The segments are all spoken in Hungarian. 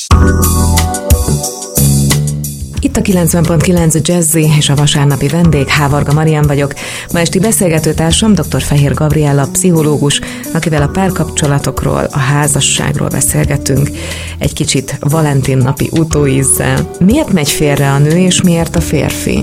Itt a 90.9 Jazzy és a vasárnapi vendég, Hávarga Marian vagyok. Ma esti beszélgetőtársam dr. Fehér Gabriella, pszichológus, akivel a párkapcsolatokról, a házasságról beszélgetünk. Egy kicsit Valentin napi utóízzel. Miért megy félre a nő, és miért a férfi?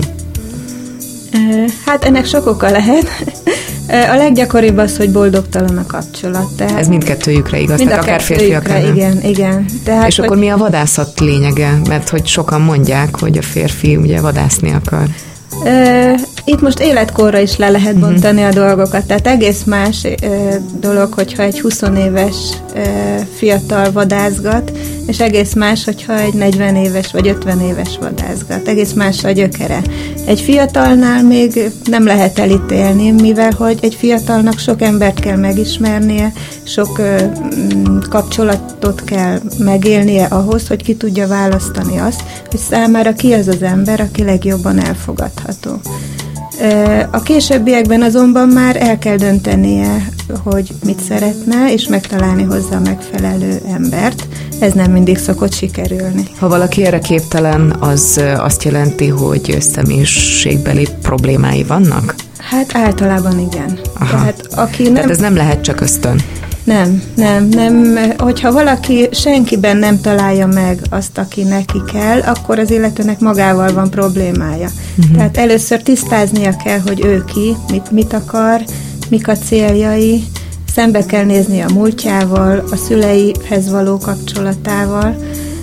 Hát ennek sok oka lehet. A leggyakoribb az, hogy boldogtalan a kapcsolat. Tehát ez mindkettőjükre igaz, tehát akár férfi, akár nő. Igen. Tehát, és akkor mi a vadászat lényege? Mert hogy sokan mondják, hogy a férfi ugye vadászni akar. Itt most életkorra is le lehet bontani a dolgokat, tehát egész más dolog, hogyha egy 20 éves fiatal vadászgat, és egész más, hogyha egy 40 éves vagy 50 éves vadászgat. Egész más a gyökere. Egy fiatalnál még nem lehet elítélni, mivel hogy egy fiatalnak sok embert kell megismernie, sok kapcsolatot kell megélnie ahhoz, hogy ki tudja választani azt, hogy számára ki az az ember, aki legjobban elfogadható. A későbbiekben azonban már el kell döntenie, hogy mit szeretne, és megtalálni hozzá a megfelelő embert. Ez nem mindig szokott sikerülni. Ha valaki erre képtelen, az azt jelenti, hogy személyiségbeli problémái vannak? Hát általában igen. Tehát ez nem lehet csak ösztön? Nem. Hogyha senkiben nem találja meg azt, aki neki kell, akkor az illetőnek magával van problémája. Tehát először tisztáznia kell, hogy ő ki, mit akar, mik a céljai, szembe kell nézni a múltjával, a szüleihez való kapcsolatával.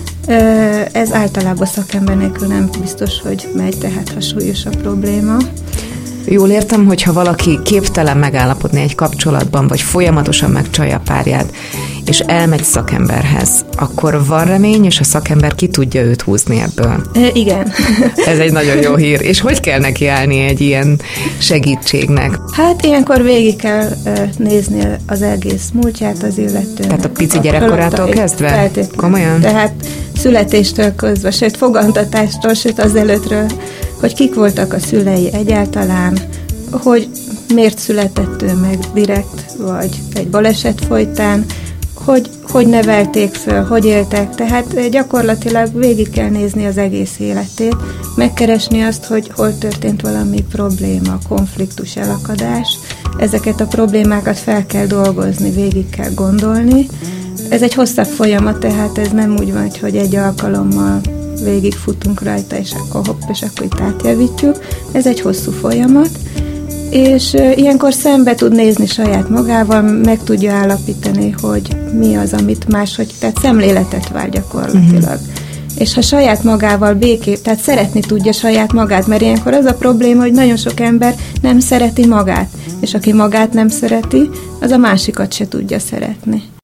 Ez általában szakember nélkül nem biztos, hogy megy, tehát ha súlyos a probléma. Jól értem, hogyha valaki képtelen megállapodni egy kapcsolatban, vagy folyamatosan megcsalja párját, és elmegy szakemberhez, akkor van remény, és a szakember ki tudja őt húzni ebből? Igen. Ez egy nagyon jó hír. És hogy kell neki állni egy ilyen segítségnek? Hát ilyenkor végig kell nézni az egész múltját az illetőnek. Tehát a pici gyerekkorától kezdve? Feltétlenül. Komolyan? Tehát születéstől közben, sőt fogantatástól, sőt az előttről, hogy kik voltak a szülei egyáltalán, hogy miért született ő meg direkt, vagy egy baleset folytán, hogy nevelték föl, hogy éltek, tehát gyakorlatilag végig kell nézni az egész életét, megkeresni azt, hogy hol történt valami probléma, konfliktus, elakadás. Ezeket a problémákat fel kell dolgozni, végig kell gondolni. Ez egy hosszabb folyamat, tehát ez nem úgy van, hogy egy alkalommal végig futunk rajta, és akkor hopp, és akkor itt átjavítjuk. Ez egy hosszú folyamat, és ilyenkor szembe tud nézni saját magával, meg tudja állapítani, hogy mi az, amit máshogy, tehát szemléletet vár gyakorlatilag. És ha saját magával tehát szeretni tudja saját magát, mert ilyenkor az a probléma, hogy nagyon sok ember nem szereti magát, és aki magát nem szereti, az a másikat se tudja szeretni.